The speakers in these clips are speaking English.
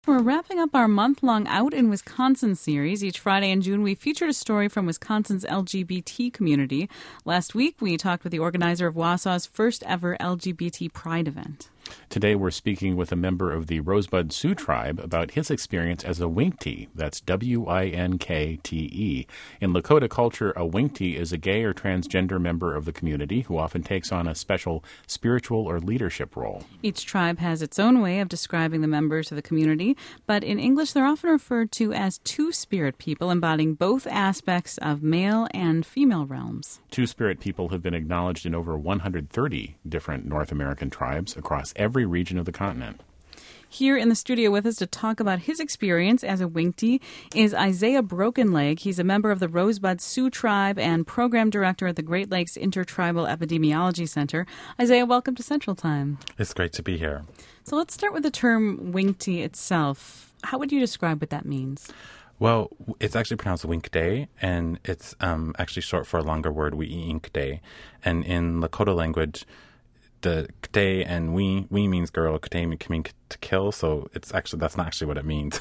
We're wrapping up our month-long Out in Wisconsin series. Each Friday in June, we featured a story from Wisconsin's LGBT community. Last week, we talked with the organizer of Wausau's first ever LGBT Pride event. Today, we're speaking with a member of the Rosebud Sioux tribe about his experience as a Winktee. That's W-I-N-K-T-E. In Lakota culture, a Winktee is a gay or transgender member of the community who often takes on a special spiritual or leadership role. Each tribe has its own way of describing the members of the community, but in English, they're often referred to as two-spirit people, embodying both aspects of male and female realms. Two-spirit people have been acknowledged in over 130 different North American tribes across every region of the continent. Here in the studio with us to talk about his experience as a Winktee is Isaiah Brokenleg. He's a member of the Rosebud Sioux tribe and program director at the Great Lakes Intertribal Epidemiology Center. Isaiah, welcome to Central Time. It's great to be here. So let's start with the term Winktee itself. How would you describe what that means? Well, it's actually pronounced Winkday, and it's actually short for a longer word, Wiinkday. And in Lakota language, the kte and we means girl, kte can mean to kill, so that's not actually what it means.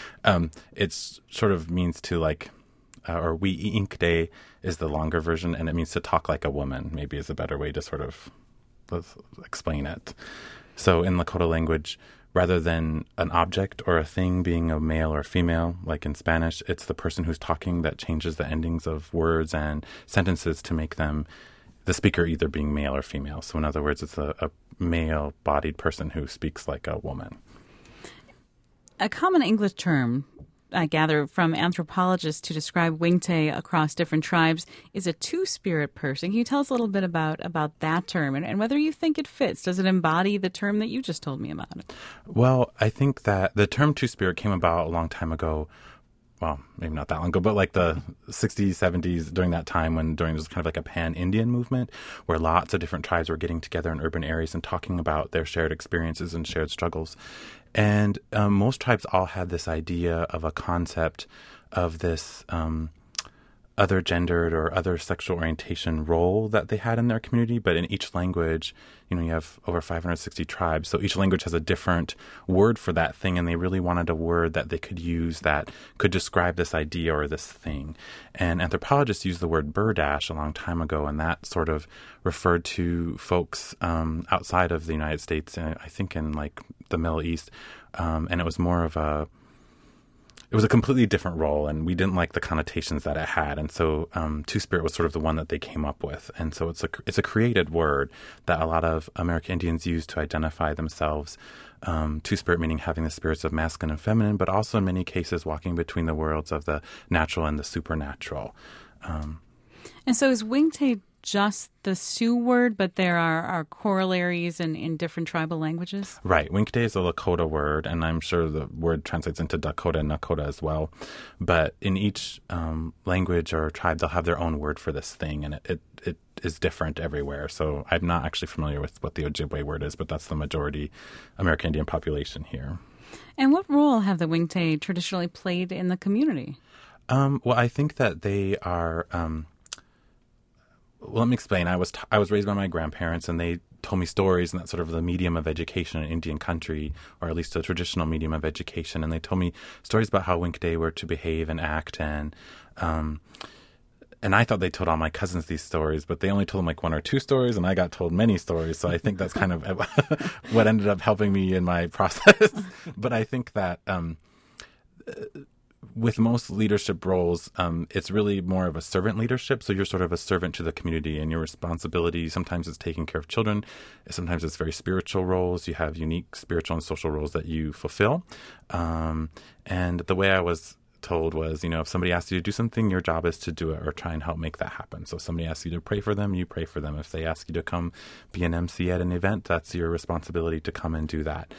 It's sort of means to or Wiinkday is the longer version, and it means to talk like a woman, maybe is a better way to sort of explain it. So in Lakota language, rather than an object or a thing being a male or female, like in Spanish, it's the person who's talking that changes the endings of words and sentences to make them the speaker either being male or female. So in other words, it's a male-bodied person who speaks like a woman. A common English term, I gather, from anthropologists to describe Winktay across different tribes is a two-spirit person. Can you tell us a little bit about that term and whether you think it fits? Does it embody the term that you just told me about? Well, I think that the term two-spirit came about a long time ago. Well, maybe not that long ago, but like the 60s, 70s, during that time when there was kind of like a pan-Indian movement where lots of different tribes were getting together in urban areas and talking about their shared experiences and shared struggles. And most tribes all had this idea of a concept of this other gendered or other sexual orientation role that they had in their community. But in each language, you have over 560 tribes. So each language has a different word for that thing. And they really wanted a word that they could use that could describe this idea or this thing. And anthropologists used the word burdash a long time ago. And that sort of referred to folks outside of the United States, I think in like the Middle East. And it was more of it was a completely different role, and we didn't like the connotations that it had. And so Two-Spirit was sort of the one that they came up with. And so it's a created word that a lot of American Indians use to identify themselves. Two-Spirit meaning having the spirits of masculine and feminine, but also in many cases walking between the worlds of the natural and the supernatural. And so is Winktay just the Sioux word, but there are corollaries in different tribal languages? Right. Winkday is a Lakota word, and I'm sure the word translates into Dakota and Nakota as well. But in each language or tribe, they'll have their own word for this thing, and it is different everywhere. So I'm not actually familiar with what the Ojibwe word is, but that's the majority American Indian population here. And what role have the Winktay traditionally played in the community? Well, I think that they are... Well, let me explain. I was raised by my grandparents, and they told me stories, and that's sort of the medium of education in Indian country, or at least a traditional medium of education. And they told me stories about how Winkday were to behave and act, and I thought they told all my cousins these stories, but they only told them like one or two stories, and I got told many stories. So I think that's kind of what ended up helping me in my process. But I think that with most leadership roles, it's really more of a servant leadership. So you're sort of a servant to the community, and your responsibility sometimes is taking care of children. Sometimes it's very spiritual roles. You have unique spiritual and social roles that you fulfill. And the way I was told was, if somebody asks you to do something, your job is to do it or try and help make that happen. So if somebody asks you to pray for them, you pray for them. If they ask you to come be an MC at an event, that's your responsibility to come and do that.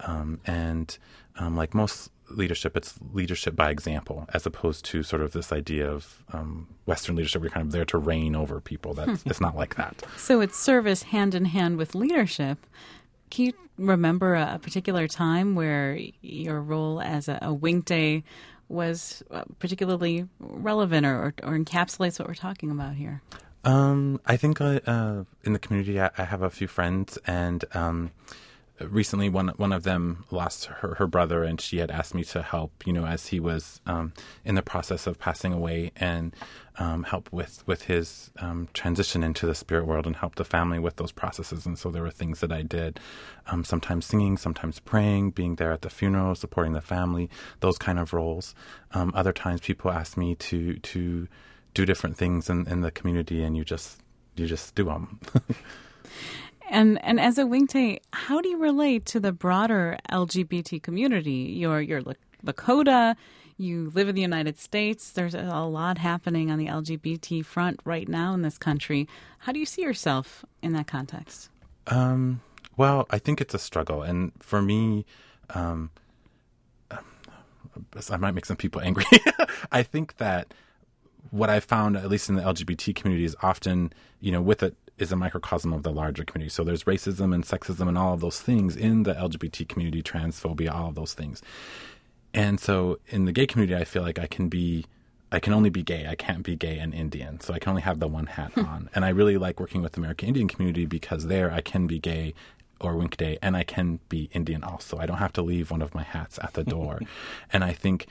Like most leadership, it's leadership by example, as opposed to sort of this idea of Western leadership. We're kind of there to reign over people. It's not like that. So it's service hand in hand with leadership. Can you remember a particular time where your role as a Winkday was particularly relevant or encapsulates what we're talking about here? I think in the community I have a few friends, and recently one of them lost her brother, and she had asked me to help, as he was in the process of passing away, and help with his transition into the spirit world and help the family with those processes. And so there were things that I did, sometimes singing, sometimes praying, being there at the funeral, supporting the family, those kind of roles. Other times people asked me to do different things in the community, and you just do them. And as a Wingte, how do you relate to the broader LGBT community? You're Lakota, you live in the United States. There's a lot happening on the LGBT front right now in this country. How do you see yourself in that context? Well, I think it's a struggle. And for me, I might make some people angry. I think that what I found, at least in the LGBT community, is often, with it, is a microcosm of the larger community. So there's racism and sexism and all of those things in the LGBT community, transphobia, all of those things. And so in the gay community, I feel like I can only be gay. I can't be gay and Indian. So I can only have the one hat on. And I really like working with the American Indian community because there I can be gay or Wingte, and I can be Indian also. I don't have to leave one of my hats at the door. And I think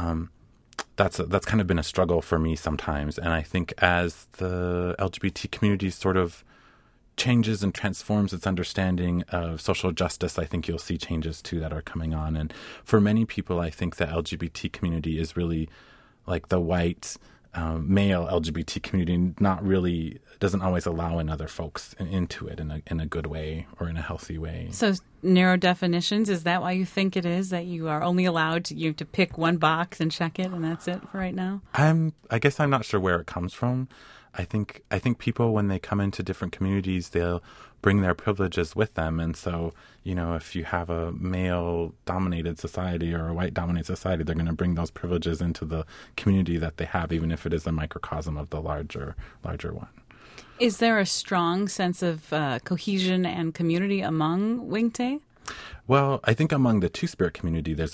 that's kind of been a struggle for me sometimes. And I think as the LGBT community sort of changes and transforms its understanding of social justice, I think you'll see changes too that are coming on. And for many people, I think the LGBT community is really like the white male LGBT community, doesn't always allow in other folks into it in a good way or in a healthy way. So narrow definitions, is that why you think it is that you are only allowed to pick one box and check it and that's it for right now? I guess I'm not sure where it comes from. I think people, when they come into different communities, they'll bring their privileges with them. And so, if you have a male-dominated society or a white-dominated society, they're going to bring those privileges into the community that they have, even if it is a microcosm of the larger one. Is there a strong sense of cohesion and community among Wingte? Well, I think among the Two-Spirit community, there's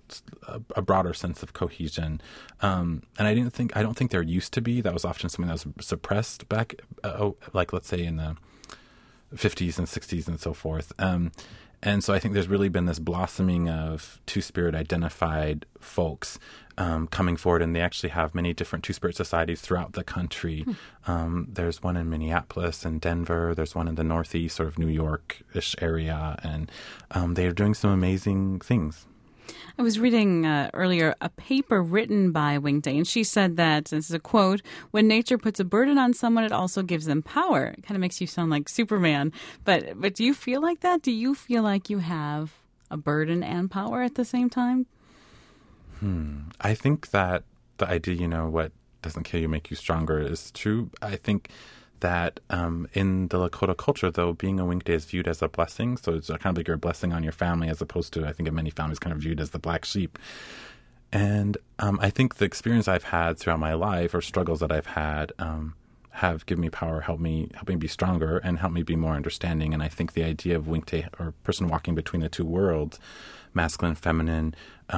a broader sense of cohesion, and I don't think there used to be. That was often something that was suppressed back, like let's say in the 50s and 60s and so forth. And so I think there's really been this blossoming of Two-Spirit identified folks coming forward, and they actually have many different Two-Spirit societies throughout the country. There's one in Minneapolis and Denver. There's one in the Northeast, sort of New York-ish area, and they are doing some amazing things. I was reading earlier a paper written by Wingte, and she said that, this is a quote, "When nature puts a burden on someone, it also gives them power." It kind of makes you sound like Superman. But do you feel like that? Do you feel like you have a burden and power at the same time? I think that the idea, what doesn't kill you make you stronger is true. I think that in the Lakota culture, though, being a Wingte is viewed as a blessing. So it's kind of like you're a blessing on your family, as opposed to, I think, in many families, kind of viewed as the black sheep. And I think the experience I've had throughout my life, or struggles that I've had, have given me power, help me be stronger, and help me be more understanding. And I think the idea of Wingte, or person walking between the two worlds, masculine, feminine,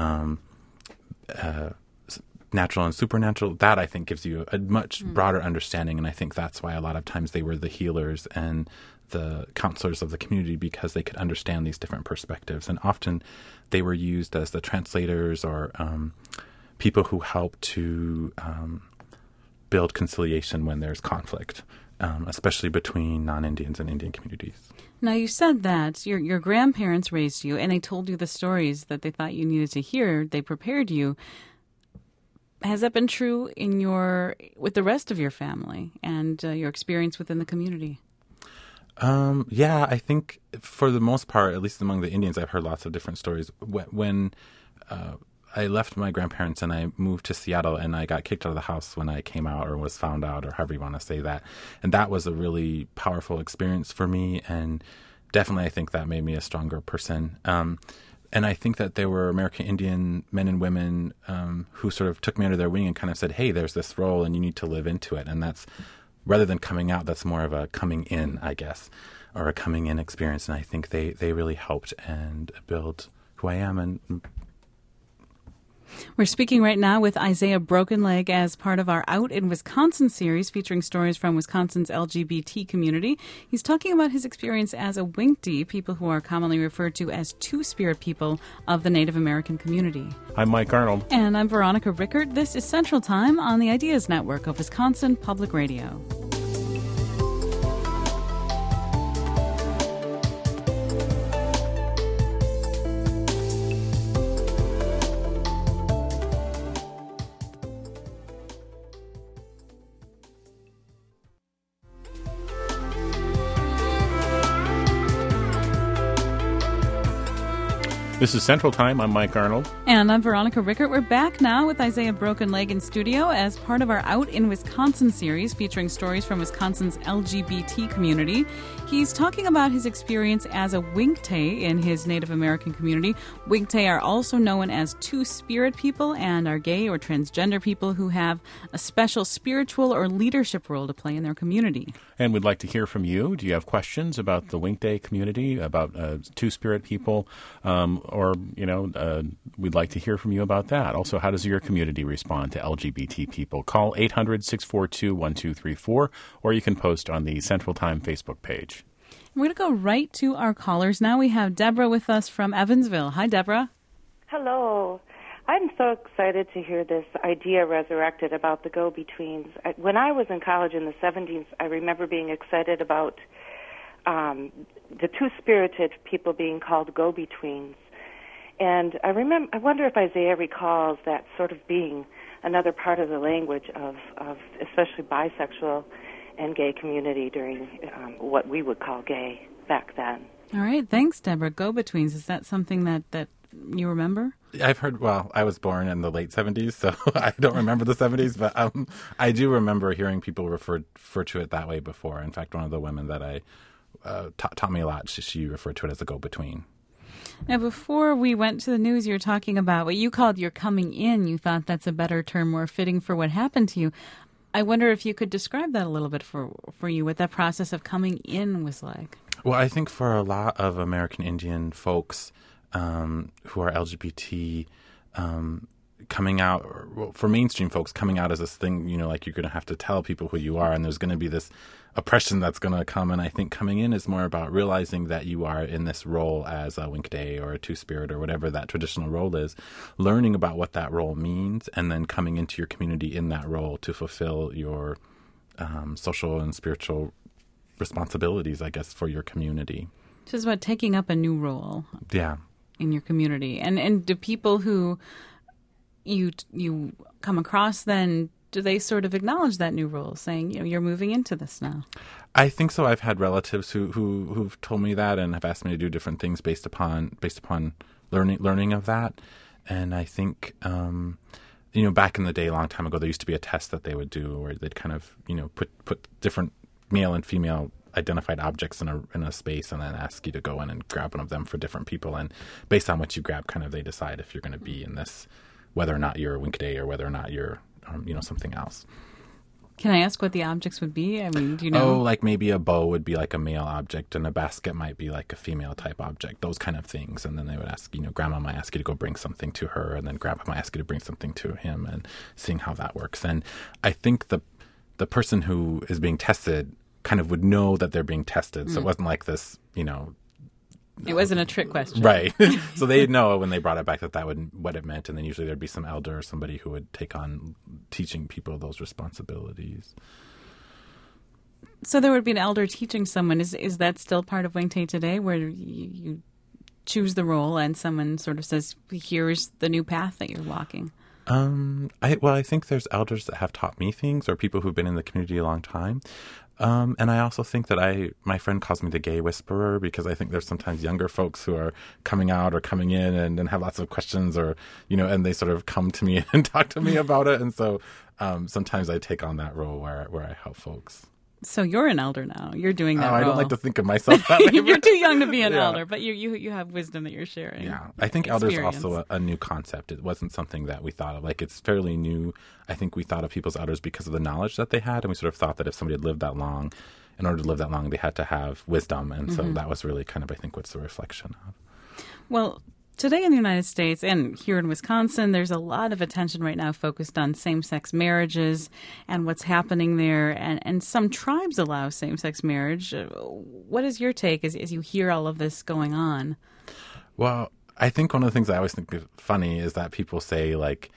natural and supernatural, that I think gives you a much broader understanding. And I think that's why a lot of times they were the healers and the counselors of the community, because they could understand these different perspectives. And often they were used as the translators or people who help to build conciliation when there's conflict, especially between non-Indians and Indian communities. Now, you said that your grandparents raised you and they told you the stories that they thought you needed to hear. They prepared you. Has that been true with the rest of your family and your experience within the community? Yeah, I think for the most part, at least among the Indians, I've heard lots of different stories. When I left my grandparents and I moved to Seattle, and I got kicked out of the house when I came out or was found out, or however you want to say that. And that was a really powerful experience for me. And definitely I think that made me a stronger person. And I think that there were American Indian men and women who sort of took me under their wing and kind of said, hey, there's this role and you need to live into it. And that's, rather than coming out, that's more of a coming in, I guess, or a coming in experience. And I think they really helped and build who I am. And We're speaking right now with Isaiah Brokenleg as part of our Out in Wisconsin series featuring stories from Wisconsin's LGBT community. He's talking about his experience as a Winkte, people who are commonly referred to as Two-Spirit people of the Native American community. I'm Mike Arnold. And I'm Veronica Rickert. This is Central Time on the Ideas Network of Wisconsin Public Radio. This is Central Time. I'm Mike Arnold. And I'm Veronica Rickert. We're back now with Isaiah Brokenleg in studio as part of our Out in Wisconsin series featuring stories from Wisconsin's LGBT community. He's talking about his experience as a Winkte in his Native American community. Winkte are also known as Two-Spirit people and are gay or transgender people who have a special spiritual or leadership role to play in their community. And we'd like to hear from you. Do you have questions about the Winkte community, about Two-Spirit people? We'd like to hear from you about that. Also, how does your community respond to LGBT people? Call 800-642-1234, or you can post on the Central Time Facebook page. We're going to go right to our callers now. We have Deborah with us from Evansville. Hi, Deborah. Hello. I'm so excited to hear this idea resurrected about the go-betweens. When I was in college in the 70s, I remember being excited about the two-spirited people being called go-betweens. And I wonder if Isaiah recalls that sort of being another part of the language of especially bisexual and gay community during what we would call gay back then. All right. Thanks, Deborah. Go-betweens, is that something that you remember? I've heard, I was born in the late 70s, so I don't remember the 70s, but I do remember hearing people refer to it that way before. In fact, one of the women that I taught me a lot, she referred to it as a go-between. Now, before we went to the news, you were talking about what you called your coming in. You thought that's a better term, more fitting for what happened to you. I wonder if you could describe that a little bit for you, what that process of coming in was like. Well, I think for a lot of American Indian folks who are LGBT, coming out, for mainstream folks, coming out as this thing, like you're going to have to tell people who you are, and there's going to be this oppression that's going to come. And I think coming in is more about realizing that you are in this role as a Winkte or a Two-Spirit or whatever that traditional role is, learning about what that role means, and then coming into your community in that role to fulfill your social and spiritual responsibilities, I guess, for your community. So it's about taking up a new role. Yeah. In your community. And do people who you come across then, do they sort of acknowledge that new role, saying, you're moving into this now? I think so. I've had relatives who've told me that and have asked me to do different things based upon learning of that. And I think, back in the day, a long time ago, there used to be a test that they would do where they'd kind of, put different male and female identified objects in a space and then ask you to go in and grab one of them for different people. And based on what you grab, kind of they decide if you're going to be in this, whether or not you're a Winkte or whether or not you're, something else. Can I ask what the objects would be? I mean, do you know? Oh, like maybe a bow would be like a male object and a basket might be like a female type object, those kind of things. And then they would ask, grandma might ask you to go bring something to her, and then grandpa might ask you to bring something to him, and seeing how that works. And I think the person who is being tested kind of would know that they're being tested. So it wasn't like this, It wasn't a trick question. Right. So they'd know when they brought it back that would what it meant. And then usually there'd be some elder or somebody who would take on teaching people those responsibilities. So there would be an elder teaching someone. Is that still part of Winkte today, where you choose the role and someone sort of says, here's the new path that you're walking? I think there's elders that have taught me things, or people who've been in the community a long time. And I also think that my friend calls me the gay whisperer, because I think there's sometimes younger folks who are coming out or coming in and have lots of questions, or, and they sort of come to me and talk to me about it. And so sometimes I take on that role where I help folks. So you're an elder now. You're doing that role. I don't like to think of myself that way. You're too young to be an elder, but you have wisdom that you're sharing. Yeah, I think elder is also a new concept. It wasn't something that we thought of. Like, it's fairly new. I think we thought of people's elders because of the knowledge that they had, and we sort of thought that if somebody had lived that long, in order to live that long, they had to have wisdom. And so that was really kind of, I think, what's the reflection of. Well, Today in the United States and here in Wisconsin, there's a lot of attention right now focused on same-sex marriages and what's happening there. And some tribes allow same-sex marriage. What is your take as you hear all of this going on? Well, I think one of the things I always think is funny is that people say, like,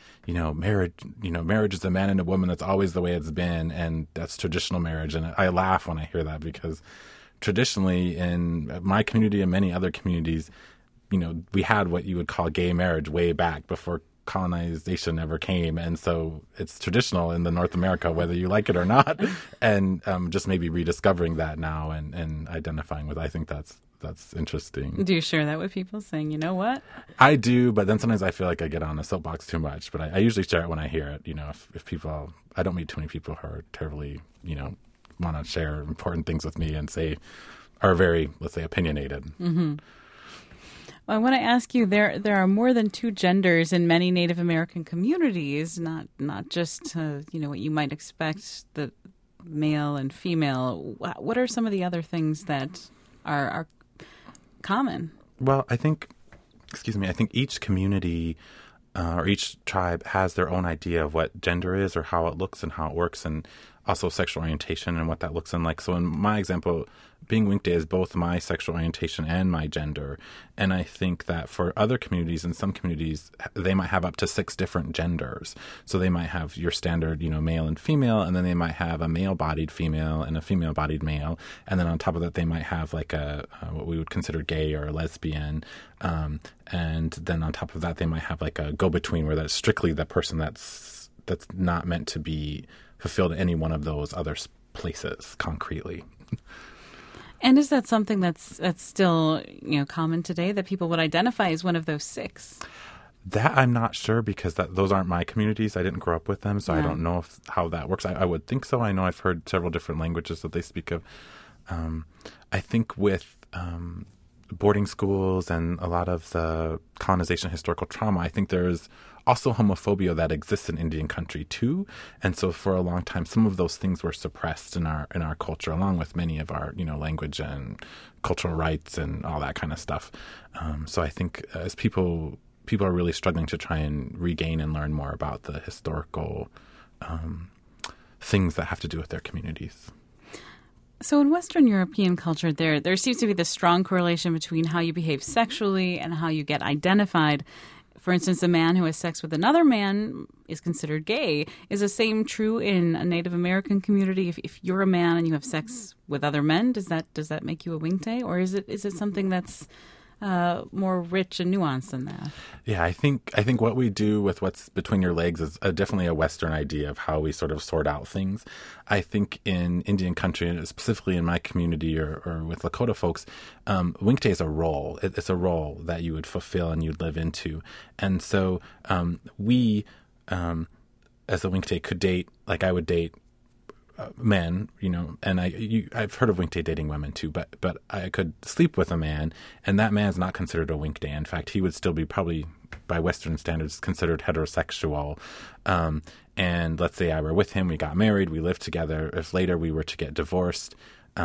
marriage is a man and a woman. That's always the way it's been, and that's traditional marriage. And I laugh when I hear that because traditionally in my community and many other communities, we had what you would call gay marriage way back before colonization ever came. And so it's traditional in the North America, whether you like it or not. And just maybe rediscovering that now and identifying with, I think that's interesting. Do you share that with people saying, you know what? I do, but then sometimes I feel like I get on a soapbox too much. But I usually share it when I hear it. If people, I don't meet too many people who are terribly, want to share important things with me and are very, let's say, opinionated. Mm-hmm. Well, I want to ask you, there are more than two genders in many Native American communities, not just, what you might expect, the male and female. What are some of the other things that are common? Well, I think each community or each tribe has their own idea of what gender is or how it looks and how it works, and also sexual orientation and what that looks like. So in my example, being Winkte is both my sexual orientation and my gender. And I think that for other communities, in some communities, they might have up to 6 different genders. So they might have your standard, male and female, and then they might have a male-bodied female and a female-bodied male. And then on top of that, they might have like a what we would consider gay or lesbian. And then on top of that, they might have like a go-between, where that's strictly the person that's not meant to be fulfilled in any one of those other places concretely. And is that something that's still common today, that people would identify as one of those 6? That I'm not sure, because those aren't my communities. I didn't grow up with them, so I don't know how that works. I would think so. I know I've heard several different languages that they speak of. I think with boarding schools and a lot of the colonization historical trauma, I think there's also homophobia that exists in Indian country too. And so for a long time, some of those things were suppressed in our culture, along with many of our, language and cultural rights and all that kind of stuff. So I think as people are really struggling to try and regain and learn more about the historical things that have to do with their communities. So in Western European culture, there seems to be this strong correlation between how you behave sexually and how you get identified. For instance, a man who has sex with another man is considered gay. Is the same true in a Native American community? If you're a man and you have sex with other men, does that make you a Winkte, or is it something that's more rich and nuanced than that? Yeah, I think what we do with what's between your legs is definitely a Western idea of how we sort of sort out things. I think in Indian country, and specifically in my community or with Lakota folks, Winkte is a role. It's a role that you would fulfill and you'd live into. And so we, as a Winkte, could date, like I would date men, and I've heard of Winkte dating women too, but I could sleep with a man, and that man's not considered a Winkte. In fact, he would still be probably by Western standards considered heterosexual. And let's say I were with him, we got married, we lived together. If later we were to get divorced,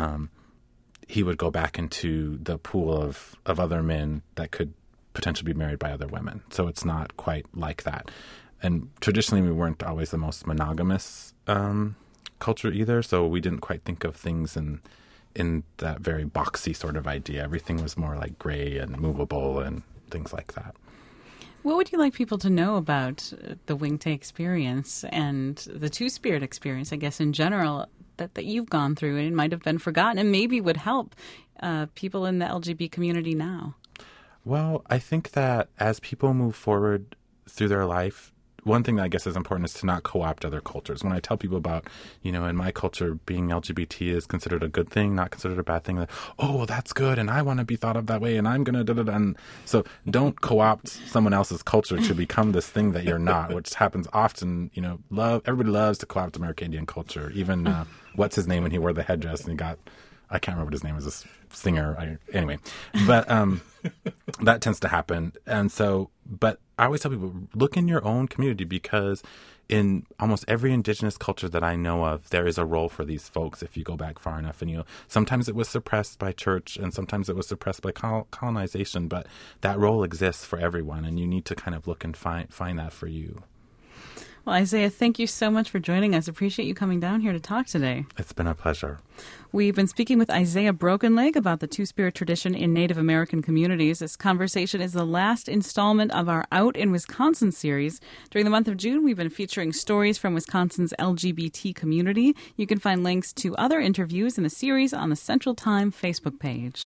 he would go back into the pool of other men that could potentially be married by other women. So it's not quite like that. And traditionally, we weren't always the most monogamous culture either, so we didn't quite think of things in that very boxy sort of idea. Everything was more like gray and movable and things like that. What would you like people to know about the Winkte experience and the Two-Spirit experience, I guess, in general, that you've gone through and it might have been forgotten and maybe would help people in the LGBT community now? Well, I think that as people move forward through their life, one thing that I guess is important is to not co-opt other cultures. When I tell people about, in my culture, being LGBT is considered a good thing, not considered a bad thing. Like, oh, well, that's good, and I want to be thought of that way, and I'm going to da-da-da. And so don't co-opt someone else's culture to become this thing that you're not, which happens often. Everybody loves to co-opt American Indian culture. Even, what's his name when he wore the headdress and he got I can't remember what his name is, this singer. Anyway, but that tends to happen. And so, but I always tell people, look in your own community, because in almost every indigenous culture that I know of, there is a role for these folks if you go back far enough. And sometimes it was suppressed by church and sometimes it was suppressed by colonization, but that role exists for everyone, and you need to kind of look and find that for you. Well, Isaiah, thank you so much for joining us. Appreciate you coming down here to talk today. It's been a pleasure. We've been speaking with Isaiah Brokenleg about the Two-Spirit tradition in Native American communities. This conversation is the last installment of our Out in Wisconsin series. During the month of June, we've been featuring stories from Wisconsin's LGBT community. You can find links to other interviews in the series on the Central Time Facebook page.